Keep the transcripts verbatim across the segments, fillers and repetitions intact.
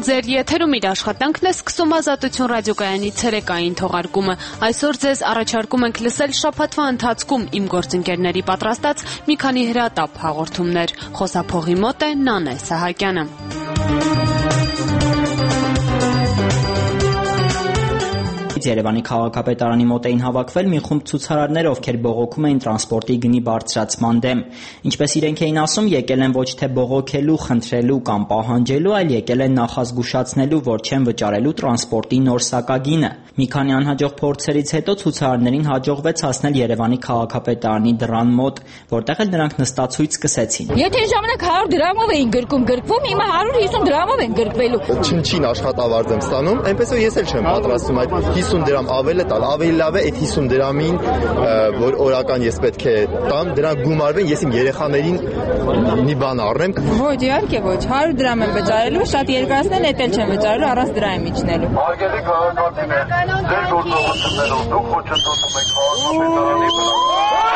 Ձեր եթերում իր աշխատանքն է սկսում Ազատություն ռադիոկայանի ցերեկային թողարկումը։ Այսօր ձեզ առաջարկում ենք լսել շաբաթվա ընթացքում իմ գործընկերների պատրաստած մի քանի հրատապ հաղորդումներ։ Խոսափողի մոտ է Նանե Սահակյանը։ Երևանի քաղաքապետարանի մոտ էին հավաքվել մի խումբ ցուցարարներ, ովքեր բողոքում էին տրանսպորտի գնի բարձրացման դեմ։ Ինչպես իրենք էին ասում, եկել են ոչ թե բողոքելու, խնդրելու կամ պահանջելու, այլ եկել են նախազգուշացնելու, որ չեն վճարելու տրանսպորտի նոր սակագինը։ Մի քանի անհաջող փորձերից հետո ցուցարարներին հաջողվեց հասնել Երևանի քաղաքապետարանի դռան մոտ, որտեղ էլ նրանք նստացույց սկսեցին։ Եթե ժամանակ հարյուր դրամով էին գրկում գրկվում, հիմա հարյուր հիսուն դրամով են գրկվելու։ Չնչին աշխատավարձ եմ ստանում, այնպես որ ես էլ չեմ պատրաստում այդ հիսուն դրամ ավել է տալ, ավելի լավ է այդ հիսուն դրամին, որ օրական ես պետք է տամ, դրանք գումարվեն, ես իմ երեխաներին մի բան առնեմ։ Ոչ, իհարկե ոչ, հարյուր դրամ եմ վճարելու, շատ երկարացնել էդ էլ չեմ վճարելու, առանց դրա եմ իջնելու։ Արգելի քաղաքացիներ, ձեր գործողություններով դուք ոչնչացնում եք քաղաքապետարանի վրա։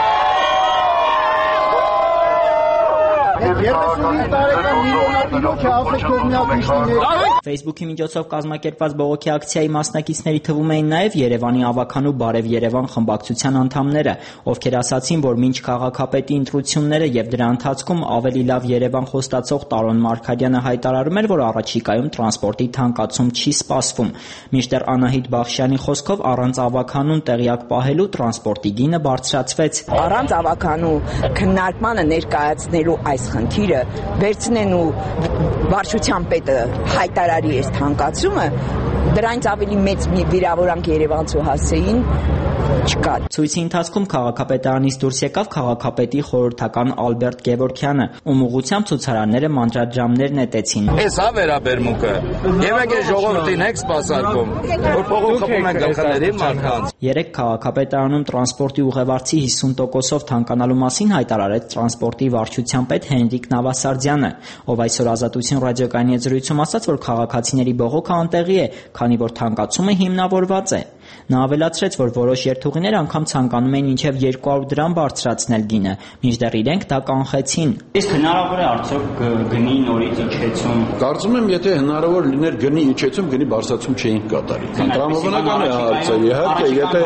Facebook-ի միջոցով կազմակերպված բողոքի ակցիայի մասնակիցների թվում էին նաև Երևանի ավականու Բարև Երևան խմբակցության անդամները, ովքեր ասացին, որ մինչ քաղաքապետի ընտրությունները եւ դրա ընթացքում ավելի լավ Երևան խոստացող Տարոն Մարգարյանը հայտարարում էր, որ առաջիկայում տրանսպորտի թանկացում չի սպասվում։ Մինչդեռ Անահիտ Բախշյանի խոսքով առանց ավականուն տեղյակ պահելու տրանսպորտի գինը բարձրացվեց։ Առանց ավականու քննարկմանը ներկայացնելու այս խնդիրը վերցնեն ու վարչության պետը հայտարարի այս թանկացումը, դրանից ավելի մեծ մի վիրավորանք երևանցու հասցեին չկա։ Ցույցի ընթացքում քաղաքապետարանից դուրս եկավ քաղաքապետի խորհրդական Ալբերտ Գևորգյանը, ում ուղղությամբ ցուցարարները մանրադրամներ նետեցին։ Էս հա վերաբերմունքը։ Եղեք է ժողովրդին եք սպասարկում, որ փողոքում են գլխների մարդկանց։ Երեք քաղաքապետարանում տրանսպորտի ուղևորցի հիսուն տոկոսով թանկանալու մասին հայտարարեց տրանսպորտի վարչության պետ Հենրիկ Նավասարդյանը, ով այսօր Ազատություն ռադիոկայանի զրույցում ասաց, որ քաղաքացիների բողոքը անտեղի է, քանի որ թանկացումը հիմնավորված է։ Նա ավելացրեց, որ որոշ երթուղիներ անգամ ցանկանում էին մինչև երկու հարյուր դրամ բարձրացնել գինը, մինչդեռ իրենք դա կանխեցին։ Իսկ հնարավոր է արդյոք գնի նորից իջեցում։ Կարծում եմ, եթե հնարավոր լիներ գնի իջեցում, գնի բարձրացում չէին կատարի։ Տրամաբանական է հարցը, իհարկե, եթե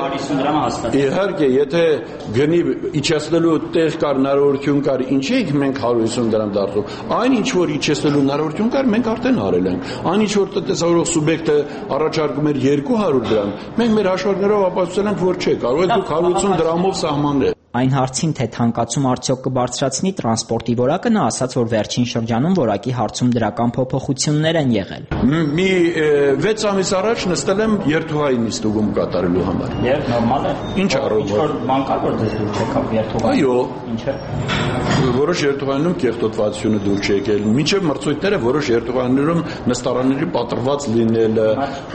իհարկե, եթե գնի իջեցնելու տեղ կար, հնարավորություն կար, ինչի ենք մենք հարյուր հիսուն դրամ դարձնում։ Այն ինչ որ իջեցնելու հնարավորություն կար, մենք արդեն արել ենք։ Այն ինչ որ տնտեսավարող սուբյեկտը առաջարկում էր երկու հարյուր դրամ, մենք մեր հաշվարկներով ապացուցել ենք, որ չէ, կարող է դուք հարյուր հիսուն դրամով սահմանել։ Այն հարցին, թե թանկացում արդյոք կբարձրացնի տրանսպորտի որակը, նա ասաց, որ վերջին շրջանում որակի հարցում դրական փոփոխություններ են եղել։ Մի վեց ամիս առաջ նստել եմ երթուղայի նիստուգում կատարելու համար։ Եվ նորմալ է։ Ինչ առումով։ Ինչ-որ բան կա, որ դες դուր չեկավ երթուղա։ Այո։ Ինչ է։ Որոշ երթուղայներում կեղտոտվածությունը դուր չեկել, մինչև մրցույթները որոշ երթուղայներում նստարանների պատրված լինելը։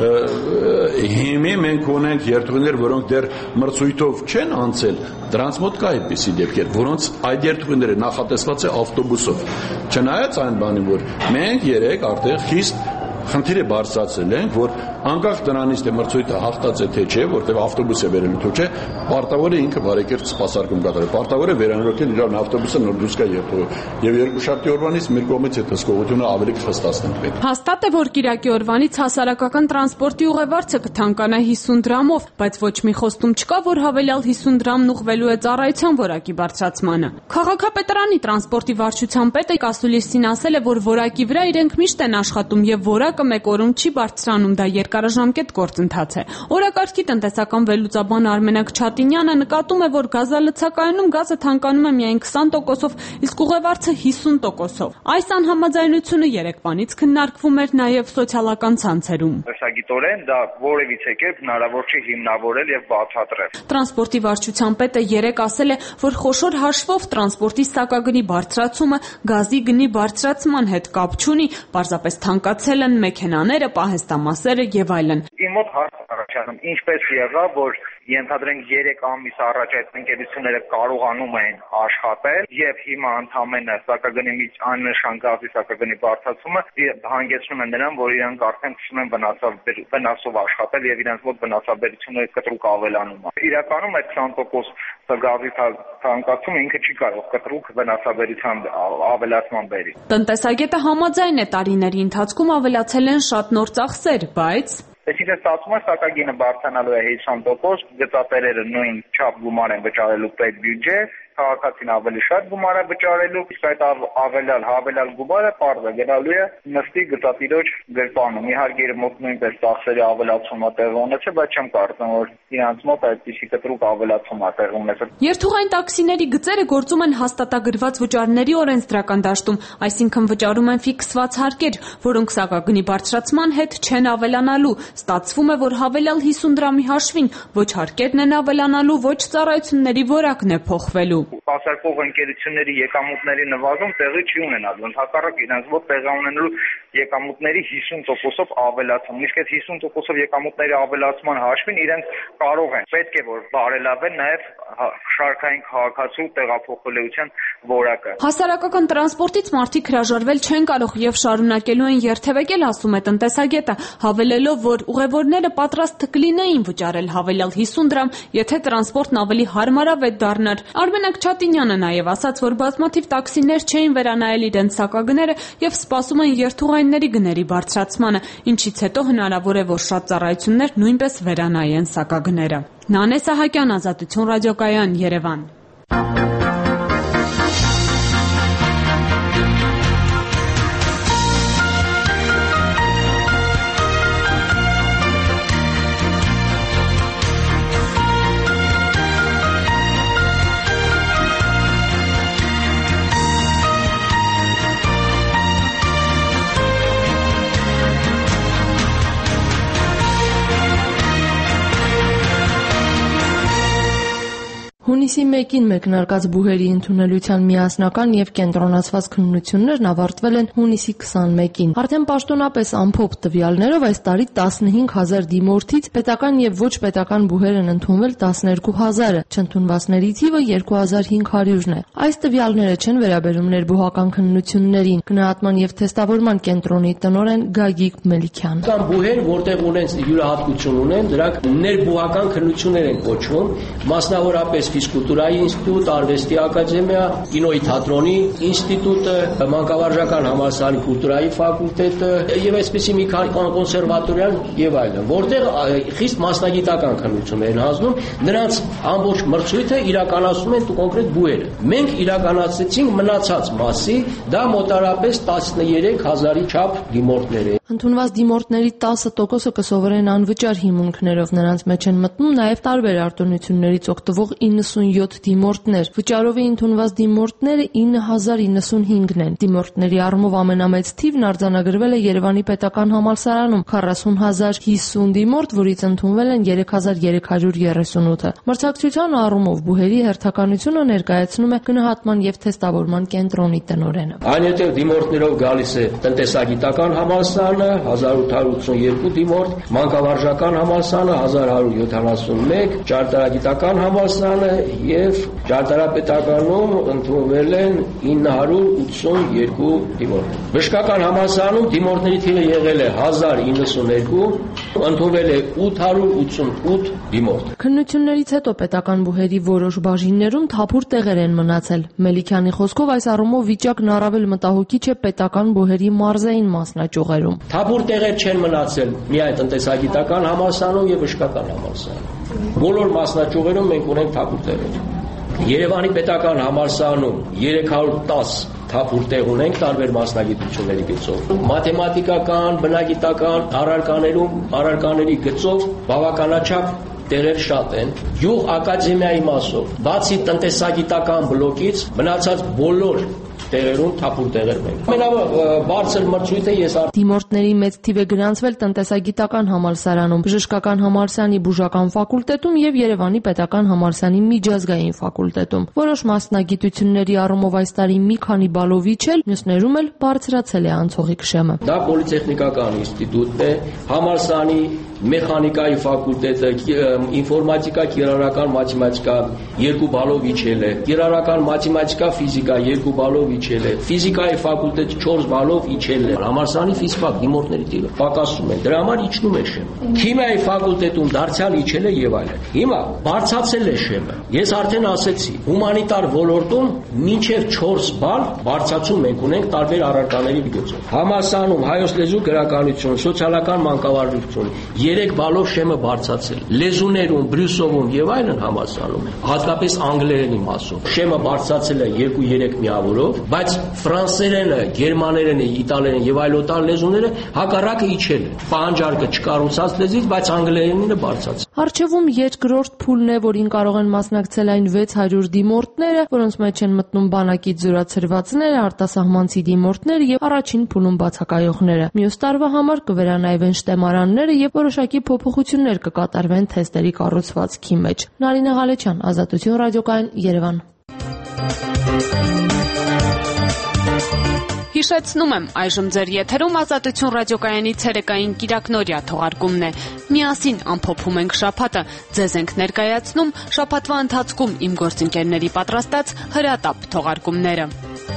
Հիմա մենք ունենք երթուղիներ, որոնք դեռ մրցույթով չեն անցել, դրանց մոտ կա այդպիսի դեպքեր, որոնց այդ երթուղիները նախատեսված է ավտոբուսով։ Չնայած այն բանին, որ մենք երեք արդեն խիստ խնդիրը բարձրացել ենք, որ անկախ դրանից թե մրցույթը հաղթած է թե չէ, որտեղ ավտոբուս է վերելու թե չէ, պարտավոր է ինքը բարեկերտ սպասարկում կատարել։ Պարտավոր է վերանորոգել իր ավտոբուսը նոր դուրս գա երթուղի։ Եվ երկուշաբթի օրվանից մեր կողմից այդ հսկողությունը ավելի կխստացնենք պետք։ Հաստատ է, որ Կիրակի օրվանից հասարակական տրանսպորտի ուղևորցը կթանկանա հիսուն դրամով, բայց ոչ մի խոստում չկա, որ հավելյալ հիսուն դրամն ուղղվելու է ծառայության որակի բարձրացմանը։ Քաղաքապետարանի տրանսպորտի վարչության պետը Կասուլիսին ասել է, որ որակի վրա իրենք միշտ են աշխատում եւ որակը մեկ օրում չի բարձրանում, դա երկարաժամկետ գործընթաց է։ Օրակարգի տնտեսական վերլուծաբան Արմենակ Չատինյանը նկատում է, որ գազալցակայանում գազը թանկանում է միայն քսան տոկոսով, իսկ ուղևորցը հիսուն տոկոսով։ Այս անհամաձայնությունը երեկվանից քննարկվում էր նաև սոցիալական ցանցերում։ Տեսագիտորեն դա որևիցե կերպ հնարավոր չի հիմնավորել եւ բացատրել։ Տրանսպորտի վարչության պետը երեկ ասել է, որ խոշոր հաշվով տրանսպորտի սակագնի բարձրացումը գազի գնի բարձրացման հետ կապ չունի, պարզապես թանկացել են մեքենաները, պահեստամասերը եւ այլն։ Ինձ մոտ հարց առաջանում, ինչպես եղավ, որ ենթադրենք երեք ամիս առաջ այդ ընկերությունները կարողանում են աշխատել եւ հիմա ընդամենը սակագնի միջ աննշան գազի սակագնի բարձրացումը հանգեցնում են նրան, որ իրանք արդեն սկսում են վնասով աշխատել եւ իրենց մոտ վնասաբերությունները կտրուկ ավելանում է։ Իրականում այդ քսան տոկոս գազի թանկացումը ինքը չի կարող կտրուկ վնասաբերության ավելացման բերի։ Տնտեսագետը համաձայն է, տարիների ընթացքում ավելացել են շատ նոր ծախսեր, բայց Այսինքն ստացվում է սակագինը բարձրանալու է հիսուն տոկոս, գծատերերը նույն չափ գումար են վճարելու պետբյուջե, քաղաքացին ավելի շատ գումար է վճարելու, իսկ այդ ավելալ հավելալ գումարը պարզ է գնալու է նստի գծատիրոջ գրպանում։ Իհարկե իր մոտ նույնպես ծախսերի ավելացում է տեղի ունեցել, բայց չեմ կարծում, որ իրանց մոտ այդպիսի կտրուկ ավելացում է տեղի ունեցել։ Երթուղային տաքսիների գծերը գործում են հաստատագրված վճարների օրենսդրական դաշտում, այսինքն վճարում են ֆիքսված հարկեր, որոնք սակագնի բարձրացման հետ չեն ավելանալու։ Ստացվում է, որ հավելյալ հիսուն դրամի հաշվին ոչ հարկերն են ավելանալու, ոչ ծառայությունների որակն է փոխվելու։ Պասարկող ընկերությունների եկամուտների նվազում տեղի չի ունենալու, ընդհակառակ իրենց մոտ տեղի ունենալու եկամուտների հիսուն տոկոսով ավելացում։ Իսկ այդ հիսուն տոկոսով եկամուտների ավելացման հաշվին իրենք կարող են, պետք է որ բարելավեն նաև շարքային քաղաքացու տեղափոխելիության որակը։ Հասարակական տրանսպորտից մարդիկ հրաժարվել չեն կարող եւ շարունակելու են երթևեկել, ասում է տնտեսագետը, հավելելով, որ ուղևորները պատրաստ կլինեին վճարել հավելյալ հիսուն դրամ, եթե տրանսպորտն ավելի հարմարավետ դառնար։ Արմենակ Չատինյանը նաև ասաց, որ բազմաթիվ տաքսիներ չէին վերանայել իրենց սակագները եւ սպասում են երթուղայինների գների բարձրացմանը, ինչից հետո հնարավոր է, որ շատ ծառայություններ նույնպես վերանայեն սակագները։ Նանե Սահակյան, Ազատություն ռադիոկայան, Երևան։ Հունիսի մեկին մեկնարկած բուհերի ընդունելության միասնական եւ կենտրոնացված քննություններն ավարտվել են հունիսի քսանմեկին։ Արդեն պաշտոնապես ամփոփ տվյալներով այս տարի տասնհինգ հազար դիմորդից պետական եւ ոչ պետական բուհեր են ընդունվել տասներկու հազարը, չընդունվածների թիվը երկու հազար հինգ հարյուրն է։ Այս տվյալները չեն վերաբերում ներբուհական քննություններին, գնահատման եւ թեստավորման կենտրոնի տնօրեն Գագիկ Մելիքյան։ Կան բուհեր, որտեղ ունեն յուրահատկություն ունեն, դրանք ներբուհական քննություններ են կոչվում, մասնավորապես Ֆիզկուլտուրայի ինստիտուտ, Արվեստի ակադեմիա, Կինոյի թատրոնի ինստիտուտը, Մանկավարժական համալսարանի կուլտուրայի ֆակուլտետը եւ այսպիսի մի քանի կոնսերվատորիան եւ այլն, որտեղ խիստ մասնագիտական քննություններ են հանձնում, նրանց ամբողջ մրցույթը իրականացնում են կոնկրետ բուհերը։ Մենք իրականացրեցինք մնացած մասի, դա մոտարապես տասներեք հազարի չափ դիմորդներ են։ Ընդունված դիմորդների տասը տոկոսը կսովորեն անվճար հիմունքներով, նրանց մեջ են մտնում նաև տարբեր արտոնություններից օգտվող իննսունյոթ դիմորդներ։ Վճարովի ընդունված դիմորդները ինը հազար իննսունհինգն են։ Դիմորդների առումով ամենամեծ թիվն արձանագրվել է Երևանի պետական համալսարանում՝ քառասուն հազար հիսուն դիմորդ, որից ընդունվել են երեք հազար երեք հարյուր երեսունութը։ Մրցակցության առումով բուհերի հերթականությունը ներկայացնում է գնահատման եւ թեստավորման կենտրոնի տնօրենը։ Այնուհետև դիմորդներով գալիս է տնտեսագիտական համալսարանը հազար ութ հարյուր ութսունյոթ դիմորդ, Մանկավարժական համալսարանը հազար հարյուր յոթանասունմեկ, Ճարտարագիտական համալսարանը եւ Ճարտարապետականում ընդունվել են ինը հարյուր ութսունյոթ դիմորդ։ Բժշկական համալսարանում դիմորդների թիվը եղել է հազար իննսունհինգ, ընդունվել է ութ հարյուր ութսունութ դիմորդ։ Քննություններից հետո պետական բուհերի որոշ բաժիններում թափուր տեղեր են մնացել։ Մելիքյանի խոսքով այս առումով վիճակն առավել մտահոգիչ է պետական բուհերի մարզային մասնաճյուղերում։ Թափուր տեղեր չեն մնացել միայն տնտեսագիտական համալսարանում եւ բժշկական համալսարանում։ Բոլոր մասնաճյուղերում մենք ունենք թափուր տեղեր։ Երևանի պետական համալսարանում երեք հարյուր տաս թափուր տեղ ունենք տարբեր մասնագիտությունների գծով։ Մաթեմատիկական, բնագիտական առարկաներում, առարկաների գծով բավականաչափ տեղեր շատ են։ Յուղ ակադեմիայի մասով, բացի տնտեսագիտական բլոկից, մնացած բոլոր տեղերում թափուր տեղեր մենք։ Ամենաբարձր մրցույթը ես Դիմորդների մեծ թիվ է գրանցվել տնտեսագիտական համալսարանում, բժշկական համալսարանի բուժական ֆակուլտետում եւ Երևանի պետական համալսարանի միջազգային ֆակուլտետում։ Որոշ մասնագիտությունների առումով այս տարի մի քանի բալով իջել, մյուսներում էլ բարձրացել է անցողիկ շեմը։ Դա պոլիտեխնիկական ինստիտուտն է, համալսարանի մեխանիկայի ֆակուլտետը, ինֆորմատիկա, կիրառական մաթեմատիկա երկու բալով իջել է, կիրառական մաթեմատիկա, ֆիզիկա երկու բալով իջել է, ֆիզիկայի ֆակուլտետը չորս բալով իջել է։ Համալսարանի ֆիզֆակ դիմորդների թիվը պակասում է, դրա համար իջնում է շեմը։ Քիմիայի ֆակուլտետում դարձյալ իջել է եւ այլն։ Հիմա բարձրացել է շեմը։ Ես արդեն ասեցի, հումանիտար ոլորտում մինչև չորս բալ բարձրացում մենք ունենք տարբեր առարկաների միջոցով։ Համալսարանում հայոց լեզու, գրականություն, սոցիալական մանկավարժություն երեք բալով շեմը բարձրացել։ Լեզուներում, բրյուսովում եւ այլն համալսարանում, հատկապես անգլերենի մասով շեմը բարձրացել է երկու-երեք միավորով, բայց ֆրանսերենը, գերմաներենը, իտալերենը եւ այլ օտար լեզուները հակառակը իջել է։ Պահանջարկը չկառուցած լեզվից, բայց անգլերենինը բարձրացել։ Առջևում երկրորդ փուլն է, որին կարող են մասնակցել այն վեց հարյուր դիմորդները, որոնց մեջ են մտնում բանակից զորացրվածները, արտասահմանցի դիմորդները եւ առաջին փուլում բացակայողները։ Մյուս տարվա համար կվերանայվեն շտեմարանները եւ որոշակի փոփոխություններ կկատարվեն թեստերի կառուցվածքի մեջ։ Նարինե Ղալեչյան, Ազատություն ռադիոկայան, Երևան։ Հիշեցնում եմ, այժմ ձեր եթերում Ազատություն ռադիոկայանի ցերեկային կիրակնօրյա թողարկումն է։ Միասին ամփոփում ենք շաբաթը, ձեզ ենք ներկայացնում շաբաթվա ընթացքում իմ գործընկերների պատրաստած հրատապ թողարկումները։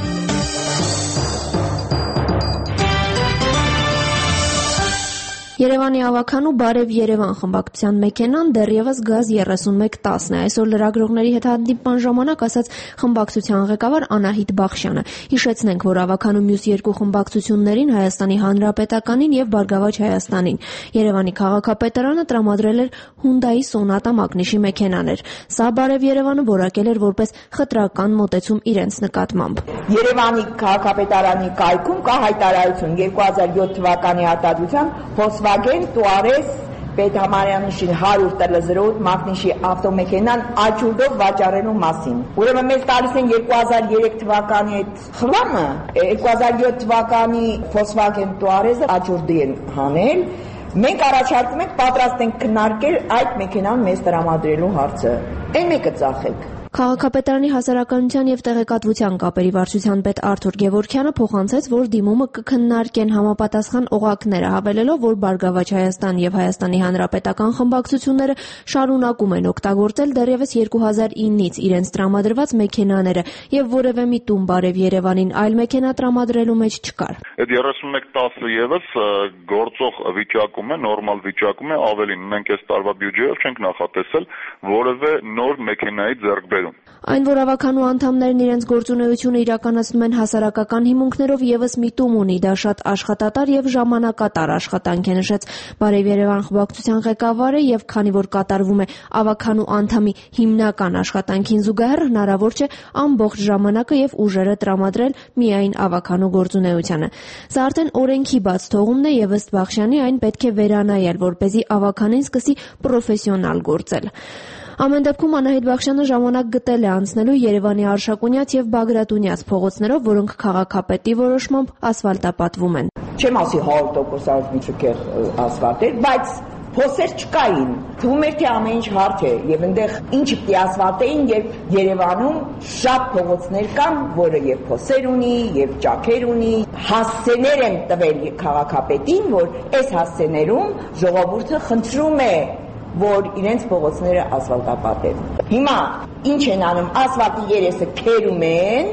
Երևանի ավագանու Բարև Երևան խմբակցության մեքենան դեռևս գազ երեսունմեկ տասն է։ Այսօր լրագրողների հետ հանդիպման ժամանակ ասաց խմբակցության ղեկավար Անահիտ Բախշյանը։ Հիշեցնենք, որ ավագանու մյուս երկու խմբակցություններին Հայաստանի Հանրապետականին եւ Բարգավաճ Հայաստանին Երևանի քաղաքապետարանը տրամադրել էր Hyundai Sonata մակնիշի մեքենաներ։ Սա Բարև Երևանը որակել էր որպես խտրական մոտեցում իրենց նկատմամբ։ Երևանի քաղաքապետարանի կայքում կա հայտարարություն երկու հազար յոթ թվականի արտադրության Volkswagen Touareg Պետհամարյանիշի հարյուր T L zero մակնիշի ավտոմեքենան աճուրդով վաճառելու մասին։ Ուրեմն մեզ տալիս են երկու հազար երեք թվականի այդ խլամը, երկու հազար յոթ թվականի Volkswagen Touareg-ը աճուրդի են հանել։ Մենք առաջարկում ենք պատրաստ ենք քննարկել այդ մեքենան մեզ տրամադրելու հարցը։ Այն մեկը ծախեք։ Քաղաքապետարանի հասարակայնության եւ տեղեկատվության կապերի վարչության պետ Արթուր Գևորգյանը փոխանցեց, որ դիմումը կքննարկեն համապատասխան օղակները, հավելելով, որ Բարգավաճ Հայաստան եւ Հայաստանի Հանրապետական խմբակցությունները շարունակում են օգտագործել դեռևս երկու հազար իննից իրենց տրամադրված մեքենաները եւ որևէ միտում Բարև Երևանին այլ մեքենա տրամադրելու մեջ չկար։ Այդ երեսունմեկ տասը եւս գործող վիճակում է, նորմալ վիճակում է, ավելին մենք այս տարվա բյուջեով չենք նախատեսել որևէ նոր մեքենայի ձեռքբերում։ Այն, որ ավագանու անդամներն իրենց գործունեությունը իրականացնում են հասարակական հիմունքներով, եւս միտում ունի, դա շատ աշխատատար եւ ժամանակատար աշխատանք է, նշեց Բարև Երևան խմբակցության ղեկավարը, եւ քանի որ կատարվում է ավագանու անդամի հիմնական աշխատանքին զուգահեռ, հնարավոր չէ ամբողջ ժամանակը եւ ուժերը տրամադրել միայն ավագանու գործունեությանը։ Սա արդեն օրենքի բաց թողումն է եւ ըստ Բախշյանի այն պետք է վերանայել, որպեսզի ավագանին սկսի պրոֆեսիոնալ գործել։ Ամեն դեպքում Անահիտ Բախշյանը ժամանակ գտել է անցնելու Երևանի Արշակունյաց եւ Բագրատունյաց փողոցներով, որոնք քաղաքապետի որոշմամբ ասֆալտապատվում են։ Չեմ ասի հարյուր տոկոս միջուկեղ ասֆալտ էր, բայց փոսեր չկային։ Թվում էր թե ամեն ինչ հարթ է եւ այնտեղ ինչ պիտի ասֆալտեին, եւ Երևանում շատ փողոցներ կան, որը եւ փոսեր ունի, եւ ճաքեր ունի։ Հասցեներ են տվել քաղաքապետին, որ այս հասցեներում ժողովուրդը խնդրում է որ իրենց փողոցները ասֆալտապատեն։ Հիմա ինչ են անում, ասֆալտի երեսը քերում են,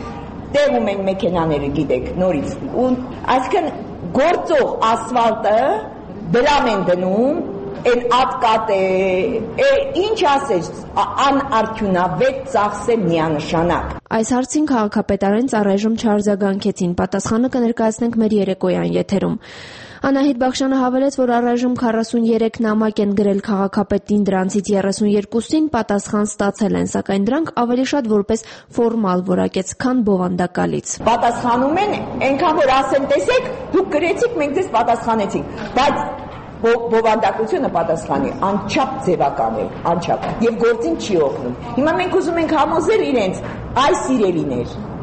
տեղում են մեքենաները, գիտեք, նորից։ Ու այսինքն գործող ասֆալտը դրամ են դնում, այն ատկատ է, ինչ ասես, անարդյունավետ ծախս է միանշանակ։ Այս հարցին քաղաքապետարան առայժմ չարձագանքեցին, պատասխանը կներկայացնենք մեր երեկոյան եթերում։ Անահիտ Բախշյանը հավելեց, որ առայժմ քառասուներեք նամակ են գրել քաղաքապետին, դրանցից երեսուներկուսին պատասխան ստացել են, սակայն դրանք ավելի շատ որպես ֆորմալ որակեց, քան բովանդակալից։ Պատասխանում են, այնքան որ ասեն, տեսեք, դուք գրեցիք, մենք ձեզ պատասխանեցինք, բայց բովանդակությունը պատասխանի անչափ ձևական է, անչափ, եւ գործին չի օգնում։ Հիմա մենք ուզում ենք համոզել իրենց, այ սիրելիներ,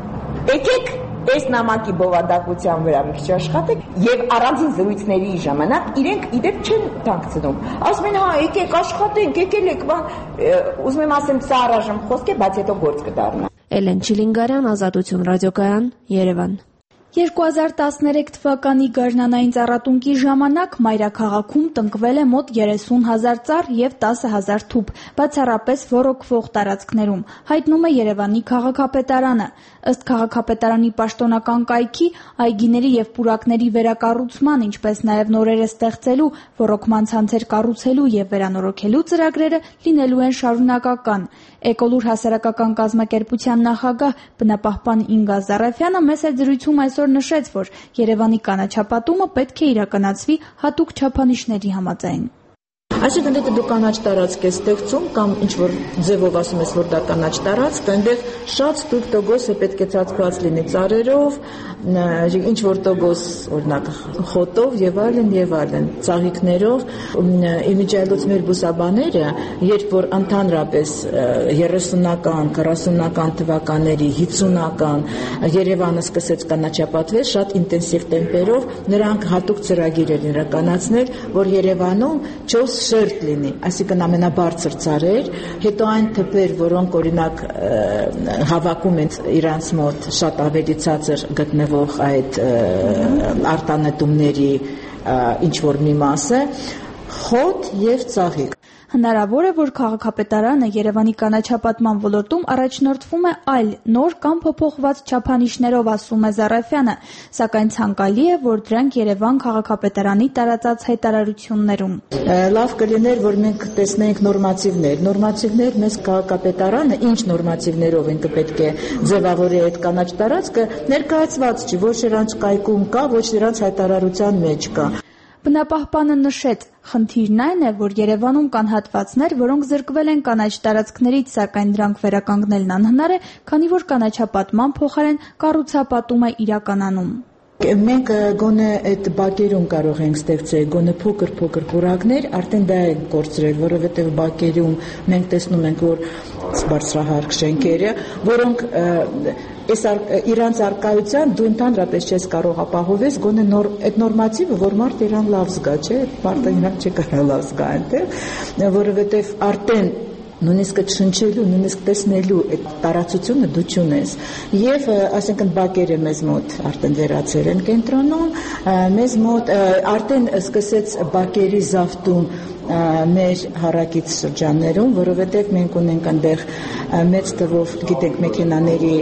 Եկեք այս նամակի բովանդակության վրա մի քիչ աշխատեք եւ առանձին զրույցների ժամանակ իրենք իդեպ չեն թաքցնում։ Ասում են, հա, եկեք աշխատենք, եկել եք, բան, ուզում եմ ասեմ, սա առայժմ խոսք է, բայց հետո գործ կդառնա։ Էլեն Չիլինգարյան, Ազատություն ռադիոկայան, Երևան։ երկու հազար տասներեք թվականի գարնանային ծառատունկի ժամանակ մայրաքաղաքում տնկվել է մոտ երեսուն հազար ծառ եւ տասը հազար թուփ, բացառապես ոռոգվող տարածքներում, հայտնում է Երևանի քաղաքապետարանը։ Ըստ քաղաքապետարանի պաշտոնական կայքի, այգիների եւ պուրակների վերակառուցման, ինչպես նաեւ նորերը ստեղծելու, ոռոգման ցանցեր կառուցելու եւ վերանորոգելու ծրագրերը լինելու են շարունակական։ Էկոլուր հասարակական կազմակերպության նախագահ բնապահպան Ինգա Զարաֆյանը մեծ զրույցում այսօր նշեց, որ Երևանի կանաչապատումը պետք է իրականացվի հատուկ չափանիշների համաձայն։ Այսինքն եթե դու կանաչ տարածք ես ստեղծում կամ ինչ որ ձևով ասում ես որ դա կանաչ տարածք, այնտեղ շատ ստույգ տոկոսը պետք է ծածկված լինի ծառերով, ինչ որ տոկոս օրինակ խոտով եւ այլն եւ այլն, ծաղիկներով։ Իմիջիայլոց մեր բուսաբաները, երբ որ ընդհանրապես երեսունական, քառասունական թվականների, հիսունական Երևանը սկսեց կանաչապատվել շատ ինտենսիվ տեմպերով, նրանք հատուկ ծրագիր են իրականացնել, որ Երևանում չորս շերտ լինի, այսինքն ամենաբարձր ծառեր, հետո այն թփեր, որոնք օրինակ հավաքում են իրանց մոտ շատ ավելի ցածր գտնվող այդ արտանետումների ինչ որ մի մասը, խոտ եւ ծաղիկ։ Հնարավոր է, որ քաղաքապետարանը Երևանի կանաչապատման ոլորտում առաջնորդվում է այլ նոր կամ փոփոխված չափանիշներով, ասում է Զարաֆյանը, սակայն ցանկալի է, որ դրանք Երևան քաղաքապետարանի տարածած հայտարարություններում։ Լավ կլիներ, որ մենք տեսնենք նորմատիվներ, նորմատիվներ մեզ քաղաքապետարանը ինչ նորմատիվներով ինքը պետք է ձևավորի այդ կանաչ տարածքը, ներկայացված չի, ոչ իրանց կայքում կա, ոչ իրանց հայտարարության մեջ կա։ Բնապահպանը նշեց, խնդիրն այն է, որ Երևանում կան հատվածներ, որոնք զրկվել են կանաչ տարածքներից, սակայն դրանք վերականգնելն անհնար է, քանի որ կանաչապատման փոխարեն կառուցապատում է իրականանում։ Մենք գոնե այդ բակերում կարող ենք ստեղծել գոնե փոքր-փոքր պուրակներ, արդեն դա է կորցրել, որովհետև բակերում մենք տեսնում ենք, որ բարձրահարկ շենքերը, որոնք այս իրանց արկայության դու ընդհանրապես չես կարող ապահովես գոնե այդ նորմատիվը, որ մարդ իրան լավ զգա, չէ, մարդը իրան չի կարող լավ զգա այնտեղ, որովհետև արդեն նույնիսկ այդ շնչելու, նույնիսկ տեսնելու այդ տարածությունը դու չունես։ Եվ այսինքն բակերը մեզ մոտ արդեն վերացել են կենտրոնում, մեզ մոտ արդեն սկսեց բակերի զավթում մեր հարակից շրջաններում, որովհետև մենք ունենք այնտեղ մեծ թվով, գիտենք, մեքենաների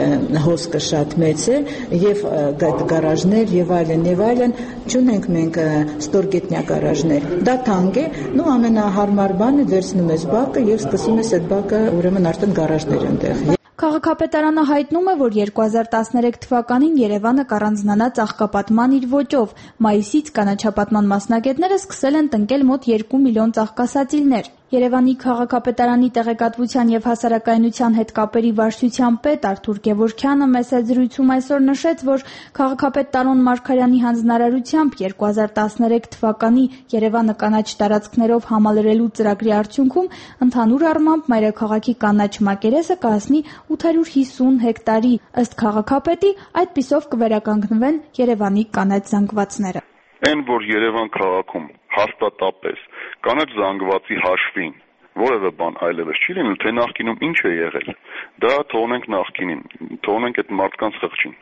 հոսքը շատ մեծ է եւ գարաժներ եւ այլն եւ այլն, չունենք մենք ստորգետնյա գարաժներ։ Դա թանկ է, նո ամենահարմար բանը վերցնում ես բակը եւ սկսում ես այդ բակը, ուրեմն արդեն գարաժներ այնտեղ։ Քաղաքապետարանը հայտնում է, որ երկու հազար տասներեք թվականին Երևանը կառանձնանա ծաղկապատման իր ոճով։ Մայիսից կանաչապատման մասնագետները սկսել են տնկել մոտ երկու միլիոն ծաղկասացիլներ։ Երևանի քաղաքապետարանի տեղեկատվության եւ հասարակայնության հետ կապերի վարչության պետ Արթուր Գևորգյանը մեծ զրույցում այսօր նշեց, որ քաղաքապետ Տարոն Մարգարյանի հանձնարարությամբ երկու հազար տասներեք թվականի Երևանը կանաչ տարածքներով համալրելու ծրագրի արդյունքում ընդհանուր առմամբ մայրաքաղաքի կանաչ մակերեսը կհասնի ութ հարյուր հիսուն հեկտարի։ Ըստ քաղաքապետի, այդպիսով կվերականգնվեն Երևանի կանաչ զանգվածները։ Այն, որ Երևան քաղաքում հաստատապես կանաչ զանգվածի հաշվին որևէ բան այլևս չի լինել, թե նախկինում ինչ է եղել, դա թողնենք նախկինին, թողնենք այդ մարդկանց խղճին։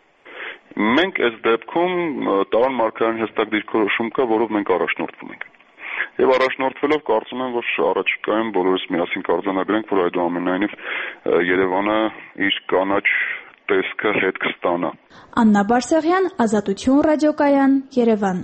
Մենք այս դեպքում Տարոն Մարգարյանի հստակ դիրքորոշում կա, որով մենք առաջնորդվում ենք։ Եվ առաջնորդվելով կարծում եմ, որ առաջիկայում բոլորս միասին կարձանագրենք, որ այդուամենայնիվ Երևանը իր կանաչ տեսքը հետ կստանա։ Աննա Բարսեղյան, Ազատություն ռադիոկայան, Երևան։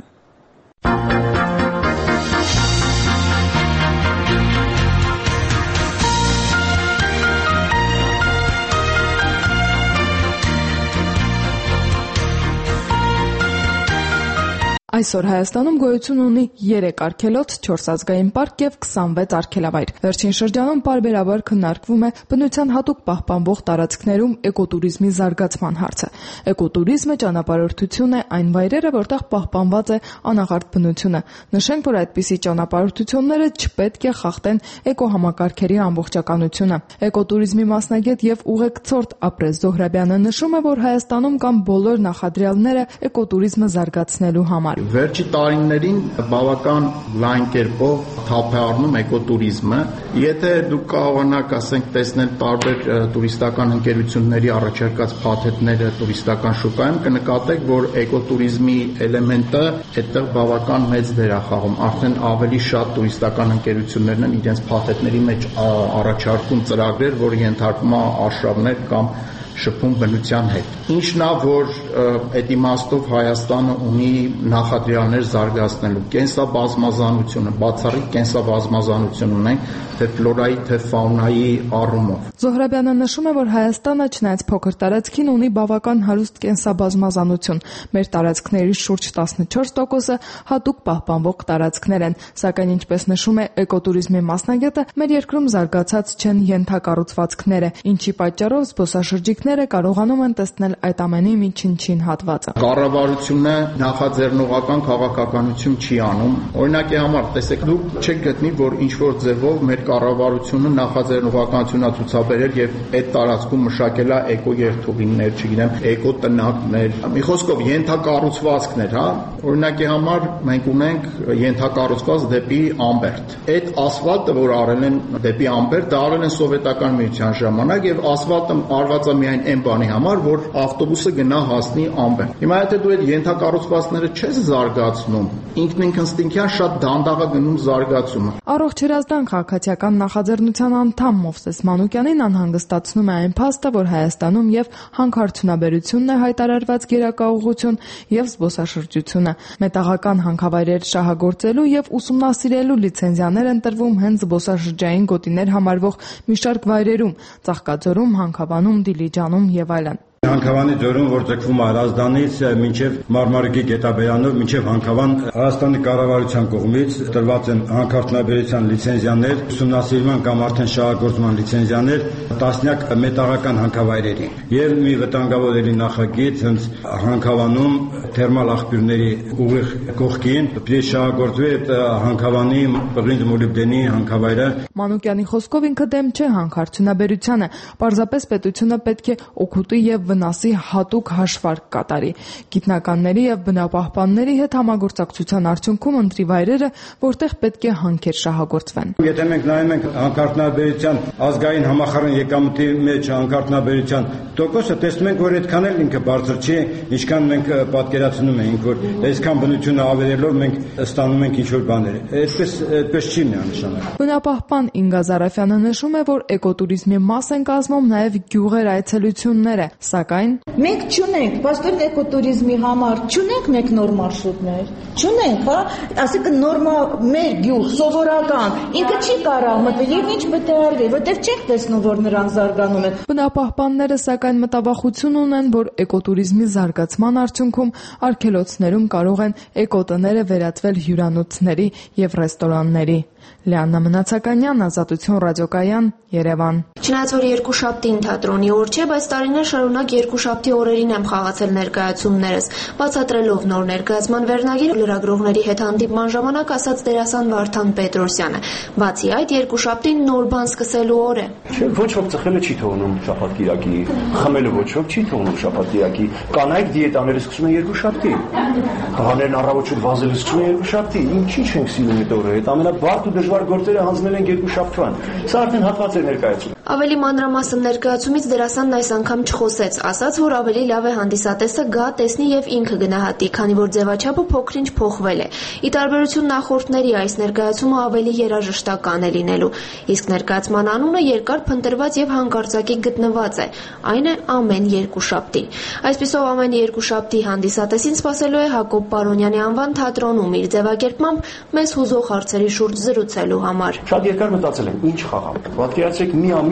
Այսօր Հայաստանում գոյություն ունի երեք արգելոց, չորս ազգային պարկ եւ քսանվեց արգելավայր։ Վերջին շրջանում պարբերաբար քննարկվում է բնության հատուկ պահպանվող տարածքներում էկոտուրիզմի զարգացման հարցը։ Էկոտուրիզմը ճանապարհորդություն է այն վայրերը, որտեղ պահպանված է անաղարտ բնությունը։ Նշենք, որ այդպիսի ճանապարհորդությունները չպետք է խախտեն էկոհամակարգերի ամբողջականությունը։ Էկոտուրիզմի մասնագետ եւ ուղեկցորդ Ապրես Զոհրաբյանը նշում է, որ Հայաստանում կան բոլոր նախադրյալները էկոտուրիզմը զարգացնելու համար։ Վերջի տարիներին բավական լայն կերպով թափ է առնում էկոտուրիզմը։ Եթե դուք կարողանաք, ասենք, տեսնել տարբեր տուրիստական ընկերությունների առաջարկած փաթեթները տուրիստական շուկայում, կնկատեք, որ էկոտուրիզմի էլեմենտը այդտեղ բավական մեծ դեր է խաղում։ Արդեն ավելի շատ տուրիստական ընկերություններն են իրենց փաթեթների մեջ առաջարկում ծրագրեր, որ ենթարկում է արշավներ կամ շփում բնության հետ։ Ինչն է, որ այդ իմաստով Հայաստանը ունի նախադրյալներ զարգացնելու կենսաբազմազանությունը, բացառիկ կենսաբազմազանություն ունենք թե ֆլորայի, թե ֆաունայի առումով։ Զոհրաբյանը նշում է, որ Հայաստանը չնայած փոքր տարածքին ունի բավական հարուստ կենսաբազմազանություն։ Մեր տարածքների շուրջ տասնչորս տոկոսը հատուկ պահպանվող տարածքներ են, սակայն ինչպես նշում է էկոտուրիզմի մասնագետը, մեր երկրում զարգացած չեն ենթակառուցվածքները, ինչի պատճառով զբոսաշրջիկները կարողանում են տեսնել այդ ամենի միջին հատվածը։ Կառավարությունը նախաձեռնողական քաղաքականություն չի անում։ Օրինակի համար, տեսեք, դուք չեք գտնի, որ ինչ որ ձևով մեր կառավարությունը նախաձեռնողականություն է ցուցաբերել եւ այդ տարածքում մշակել է էկո երթուղիներ, չգիտեմ, էկո տնակներ։ Մի խոսքով ենթակառուցվածքներ, հա։ Օրինակի համար մենք ունենք ենթակառուցված դեպի Ամբերդ։ Այդ ասֆալտը, որ արել են դեպի Ամբերդ, դա արել են սովետական միության ժամանակ եւ ասֆալտը արված է միայն այն բանի համար, որ ավտոբուսը գնա հասնի Ամբերդ։ Հիմա եթե դու այդ ենթակառուցվածքները չես զարգացնում, ինքնինքնստինքյան շատ դանդաղ է գնում զարգացումը։ Առողջ Հրազդան քաղաքացիական նախաձեռնության անդամ Մովսես Մանուկյանին անհանգստացնում է այն փաստը, որ Հայաստանում եւ հանքարդյունաբերությունն է հայտարարված գերակաուղղություն եւ զբոսաշրջությունը։ Մետաղական հանքավայրեր շահագործելու եւ ուսումնասիրելու լիցենզիաներ են տրվում հենց զբոսաշրջային գոտիներ համարվող մի շարք վայրերում՝ Ծաղկաձորում, Հանքավանում, Դիլիջանում եւ այլն։ Հանքավանի ձորում, որ ձգվում է Հրազդանից մինչև Մարմարիկի գետաբերանով, մինչև Հանքավան, Հայաստանի կառավարության կողմից տրված են հանքարդյունաբերության լիցենզիաներ, ուսումնասիրման կամ արդեն շահագործման լիցենզիաներ տասնյակ մետաղական հանքավայրերի։ Եվ մի վտանգավոր էլի նախագիծ հենց Հանքավանում թերմալ աղբյուրների ուղիղ կողքին պետք շահագործվի այդ Հանքավանի պղինձ մոլիբդենի հանքավայրը։ Մանուկյանի խոսքով ինքը դեմ չէ հանքարդյունաբերությանը, պարզապես պետությունը պետք է օգուտի եւ վնասի հատուկ հաշվարկ կատարի։ Գիտնականների եւ բնապահպանների հետ համագործակցության արդյունքում ընտրի վայրերը, որտեղ պետք է հանքեր շահագործվեն։ Եթե մենք նայում ենք հանքարդյունաբերության ազգային համախառն եկամտի մեջ հանքարդյունաբերության տոկոսը, տեսնում ենք, որ այդքան էլ ինքը բարձր չի, ինչքան մենք պատկերացնում ենք, որ այսքան բնությունը ավերելով մենք ստանում ենք ինչ-որ բաներ։ Այդպես այդպես չի միանշանակ։ Բնապահպան Ինգա Զարաֆյանը նշում է, որ էկոտուրիզմի մաս են կազմում նաեւ գյուղեր այցելությունները, սակայն մենք չունենք, պաստոր էկոտուրիզմի համար չունենք մենք նոր մարշրուտներ, չունենք, հա, ասենք նորմա մեր գյուղ սովորական, ինքը չի կարող մտել եւ ինչ պետք է արվի, որտեղ չենք տեսնում, որ նրանք զարգանում են։ Բնապահպանները սակայն մտավախություն ունեն, որ էկոտուրիզմի զարգացման արդյունքում արգելոցներում կարող են էկոտները վերածվել հյուրանոցների եւ ռեստորանների։ Լիաննա Մնացականյան, Ազատություն ռադիոկայան, Երևան։ Չնայած որ երկուշաբթին թատրոնի օր չէ, բայց տարիներ շարունակ երկուշաբթի օրերին եմ խաղացել ներկայացումներս, բացատրելով նոր ներկայացման վերնագիրը լրագրողների հետ հանդիպման ժամանակ ասաց դերասան Վարդան Պետրոսյանը։ Բացի այդ, երկուշաբթին նոր բան սկսելու օր է։ Ոչ ոք ծխելը չի թողնում շաբաթ-կիրակի, խմելը ոչ ոք չի թողնում շաբաթ-կիրակի։ Կանայք դիետաները սկսում են երկուշաբթի։ Տղաներն առավոտ շուտ վազելը սկսում են երկուշաբթի։ Ինչի՞ չենք սիրում այդ օրը։ Այդ ամենաբարդ ու դժվար գործերը հանձնել են երկուշաբթվան։ Սա արդեն հատված է ներկայացում։ Ավելի մանրամասն ներկայացումից դերասանն այս անգամ չխոսեց, ասաց, որ ավելի լավ է հանդիսատեսը գա, տեսնի եւ ինքը գնահատի, քանի որ ձևաչափը փոքրինչ փոխվել է։ Ի տարբերություն նախորդների, այս ներկայացումը ավելի երաժշտական է լինելու, իսկ ներկայացման անունը երկար փնտրված եւ հանկարծակի գտնված է։ Այն է ամեն երկուշաբթի։ Այսպիսով ամեն երկուշաբթի հանդիսատեսին սպասելու է Հակոբ Պարոնյանի անվան թատրոնում իր ձևակերպմամբ մեզ հուզող հարցերի շուրջ զրուցելու համար։ Շատ երկար մտածել եմ, ինչ խաղամ։ Պատկերացրեք մի ամիս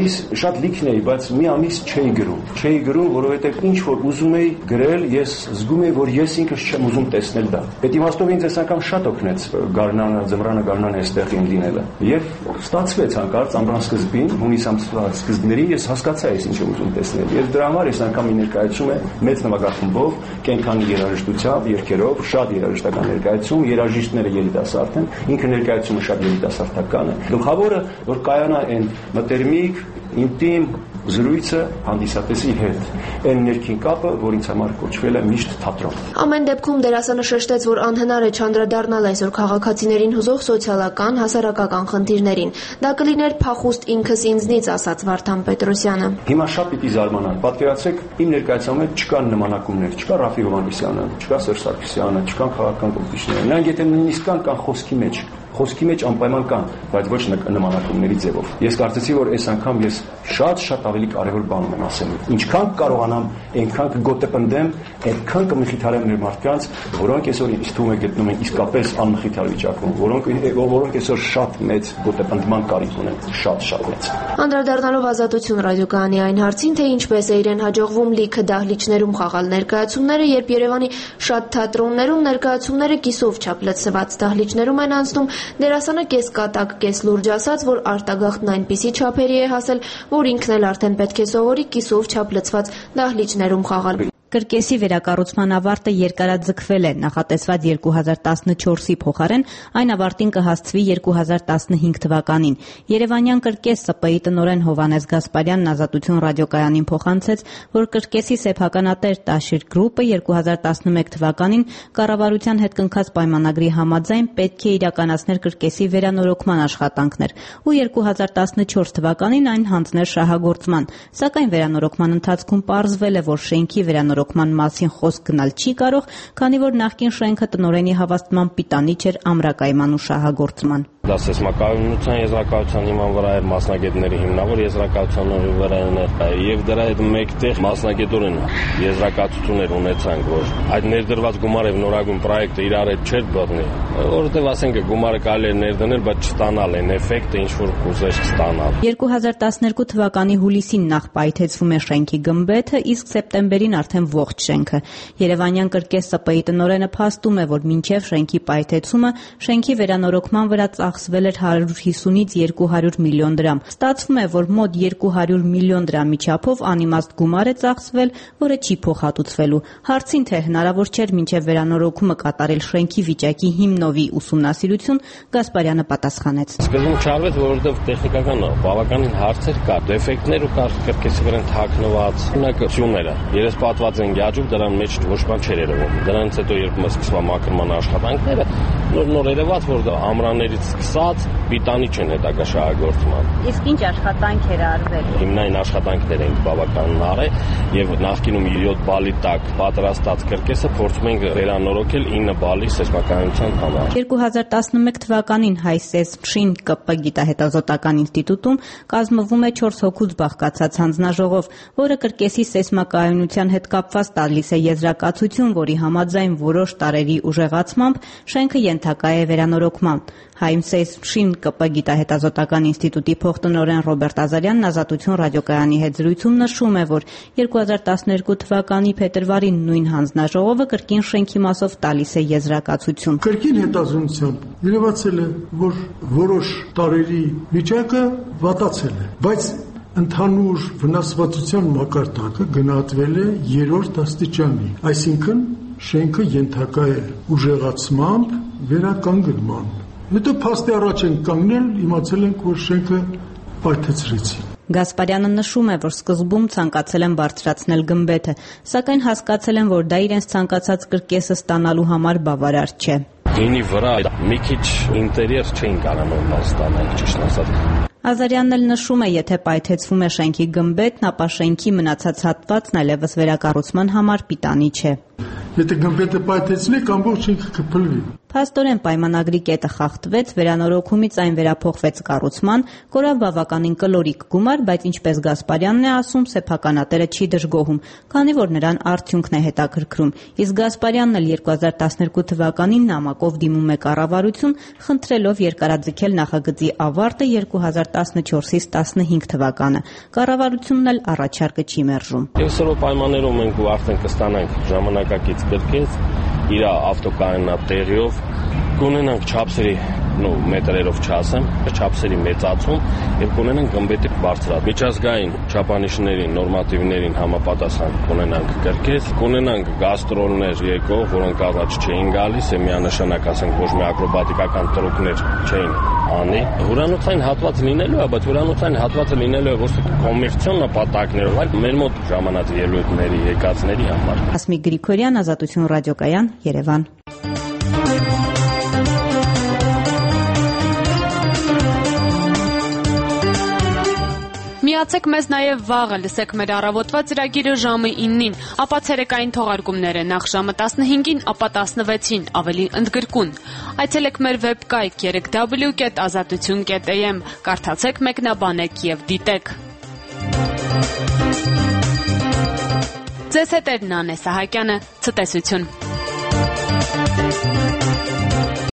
գալիս շատ լիքն էի, բայց մի ամիս չէի գրում։ Չէի գրում, որովհետև ինչ որ ուզում էի գրել, ես զգում էի, որ ես ինքս չեմ ուզում տեսնել դա։ Այդ իմաստով ինձ այս անգամ շատ օգնեց գարնանը, ձմռանը գարնանը այստեղ իմ լինելը։ Եվ ստացվեց հանկարծ ամռան սկզբին, հունիս ամսվա սկզբներին ես հասկացա ես ինչ եմ ուզում տեսնել։ Եվ դրա համար այս անգամ իմ ներկայացումը մեծ նվագախմբով, կենքանի երաժշտությամբ, երգերով, շատ երաժշտական ներկայացում, երաժիշտները երիտասարդ են, ինքը ներկայացումը շատ երիտասարդական է։ Գլխավորը, որ կայանա այն մտերմիկ, ինտիմ զրույցը հանդիսատեսի հետ, այն ներքին կապը, որ ինձ համար կոչվել է միշտ թատրոն։ Ամեն դեպքում դերասանը շեշտեց, որ անհնար է չանդրադառնալ այսօր քաղաքացիներին հուզող սոցիալական, հասարակական խնդիրներին։ Դա կլիներ փախուստ ինքս ինձնից, ասաց Վարդան Պետրոսյանը։ Հիմա շատ պիտի զարմանան։ Պատկերացրեք, իմ ներկայացումը չկան նմանակումներ, չկա Ռաֆի Հովհաննիսյանը, չկա Սերժ Սարգսյանը, չկան քաղաքական գործիչները։ Նրանք եթե նույնիսկ կան, կան խոսքի մեջ։ Խոսքի մեջ անպայման կան, բայց ոչ նմանակումների ձևով։ Ես կարծեցի, որ այս անգամ ես շատ-շատ ավելի կարևոր բան ունեմ ասելու։ Ինչքան կարողանամ, այնքան կգոտեպնդեմ, այնքան կմխիթարեմ մեր մարդկանց, որոնք այսօր ինձ թվում է գտնում են իսկապես անմխիթար վիճակում, որոնք որոնք այսօր շատ մեծ գոտեպնդման կարիք ունեն, շատ-շատ մեծ։ Անդրադառնալով Ազատություն ռադիոկայանի այն հարցին, թե ինչպես է իրեն հաջողվում լիքը դահլիճներում խաղալ ներկայացումները, երբ Երևանի շատ թատրոններում ներկայացումները կիսով չափ լցված դահլիճներում են անցնում, դերասանը կես կատակ, կես լուրջ ասաց, որ արտագաղթն այնպիսի չափերի է հասել, որ ինքն էլ արդեն պետք է սովորի կիսով չափ լցված դահլիճներում խաղալ։ Կրկեսի վերակառուցման ավարտը երկարաձգվել է, նախատեսված երկու հազար տասնչորսի փոխարեն այն ավարտին կհասցվի երկու հազար տասնհինգ թվականին։ Երևանյան կրկես ՍՊ-ի տնօրեն Հովհաննես Գասպարյանն Ազատություն ռադիոկայանին փոխանցեց, որ կրկեսի սեփականատեր Տաշիր գրուպը երկու հազար տասնմեկ թվականին կառավարության հետ կնքած պայմանագրի համաձայն պետք է իրականացներ կրկեսի վերանորոգման աշխատանքներ ու երկու հազար տասնչորս թվականին այն հանձներ շահագործման, սակայն վերանորոգման ընթացքում պարզվել է, որ շենքի վերանորոգման մասին խոսք գնալ չի կարող, քանի որ նախկին շենքը տնօրենի հավաստման պիտանի չէր ամրակայման ու շահագործման։ Դա սեյսմակայունության եզրակացության հիման վրա էր, մասնագետների հիմնավոր եզրակացության վրա էր, եւ դրա հետ մեկտեղ մասնագետորեն եզրակացություններ ունեցանք, որ այդ ներդրված գումարը եւ նորագույն պրոյեկտը իրար հետ չէր բռնի, որովհետեւ ասենք գումարը կարելի է ներդնել, բայց չստանալ այն էֆեկտը, ինչ որ կուզես ստանալ։ երկու հազար տասներկու թվականի հուլիսին նախ պայթեցվում է շենքի գմբեթը, իսկ սեպտեմբերին արդեն ողջ շենքը։ Երևանյան կրկես ՍՊ-ի տնօրենը փաստում է, որ մինչև շենքի պայթեցումը շենքի վերանորոգման վրա ծախսվել էր հարյուր հիսունից երկու հարյուր միլիոն դրամ։ Ստացվում է, որ մոտ երկու հարյուր միլիոն դրամի չափով անիմաստ գումար է ծախսվել, որը չի փոխհատուցվելու։ Հարցին, թե հնարավոր չէր մինչև վերանորոգումը կատարել շենքի վիճակի հիմնովի ուսումնասիրություն, Գասպարյանը պատասխանեց. Սկզբում չարվեց, որովհետև տեխնիկական բավականին հարցեր կար, դեֆեկտներ ու կար կրկեսի վրա թաքնված ունակությունները։ Երես պատված են գաճուկ, դրան մեջ ոչ բան չէր երևում։ Դրանից հետո երբ սկսվա մաքրման աշխատանքները, նոր-նոր երևաց, որ ամռաններից սկսած պիտանի չեն հետագա շահագործման։ Իսկ ինչ աշխատանք էր արվել։ Հիմնային աշխատանքներ են բավականին արել եւ նախկինում յոթ բալի տակ պատրաստած կրկեսը փորձում ենք վերանորոգել ինը բալի սեյսմակայունության համար։ երկու հազար տասնմեկ թվականին Հայսեյսմշին ԿՊ գիտահետազոտական ինստիտուտում կազմվում է չորս հոգուց բաղկացած հանձնաժողով, որը կրկեսի սեյսմակայունության հետ կապված տալիս է եզրակացություն, որի համաձայն որոշ տարերի ուժեղացմամբ շենքը ենթակա է վերանորոգման։ Հայսեյսմշին ԿՊ գիտահետազոտական ինստիտուտի փոխտնօրեն Ռոբերտ Ազարյանն Ազատություն ռադիոկայանի հետ զրույցում նշում է, որ երկու հազար տասներկու թվականի փետրվարին նույն հանձնաժողովը կրկին շենքի մասով տալիս է եզրակացություն։ Կրկին հետազոտությամբ երևացել է, որ որոշ տարերի վիճակը վատացել է, բայց ընդհանուր վնասվածության մակարդակը գնահատվել է երրորդ աստիճանի, այսինքն շենքը ենթակա է ուժեղացմամբ վերականգնման։ Հետո փաստի առաջ են կանգնել, իմացել ենք, որ շենքը պայթեցրեցին։ Գասպարյանը նշում է, որ սկզբում ցանկացել են բարձրացնել գմբեթը, սակայն հասկացել են, որ դա իրենց ցանկացած կրկեսը ստանալու համար բավարար չէ։ Գինի վրա մի քիչ ինտերիեր չէին կարողանում ստանալ, ճիշտ ասած։ Ազարյանն էլ նշում է, եթե պայթեցվում է շենքի գմբեթն, ապա շենքի մնացած հատվածն այլևս վերակառուցման համար պիտանի չէ։ Եթե գմբեթը պայթեցնեք, ամբողջ շենքը կփլվի։ Փաստորեն պայմանագրի կետը խախտվեց, վերանորոգումից այն վերափոխվեց կառուցման, կորավ բավականին կլորիկ գումար, բայց ինչպես Գասպարյանն է ասում, սեփականատերը չի դժգոհում, քանի որ նրան արդյունքն է հետաքրքրում։ Իսկ Գասպարյանն էլ երկու հազար տասներկու թվականին նամակով դիմում է կառավարություն, խնդրելով երկարաձգել նախագծի ավարտը երկու հազար տասնչորսից տասնհինգ թվականը։ Կառավարությունն էլ առաջարկը չի մերժում։ Այսօր պայմաններում մենք արդեն կստանանք ժամանակակից գրքեր, իր ավտոկայանատեղիով կունենանք չափսերի, նո մետրերով չասեմ, չափսերի մեծացում եւ կունենանք գմբեթի բարձրացում։ Միջազգային չափանիշներին, նորմատիվներին համապատասխան կունենանք գրքեր, կունենանք գաստրոլներ եկող, որոնք առաջ չէին գալիս, եւ միանշանակ ասենք ոչ մի ակրոբատիկական տրուկներ չէին անի։ Հյուրանոցային հատված լինելու է, բայց հյուրանոցային հատվածը լինելու է ոչ թե կոմերցիոն նպատակներով, այլ մեր մոտ ժամանած ելույթների, եկածների համար։ Ասմիկ Գրիգորյան, Ազատություն ռադիոկայան, Երևան։ Միացեք մեզ նաև վաղը, լսեք մեր առավոտվա ծրագիրը ժամը իննին, ապա ցերեկային թողարկումները նախ ժամը տասնհինգին, ապա տասնվեցին, ավելի ընդգրկուն։ Այցելեք մեր վեբկայք երեք w կետ ազատություն կետ am, կարդացեք, մեկնաբանեք եւ դիտեք։ Ձեզ հետ է Նանե Սահակյանը, ցտեսություն։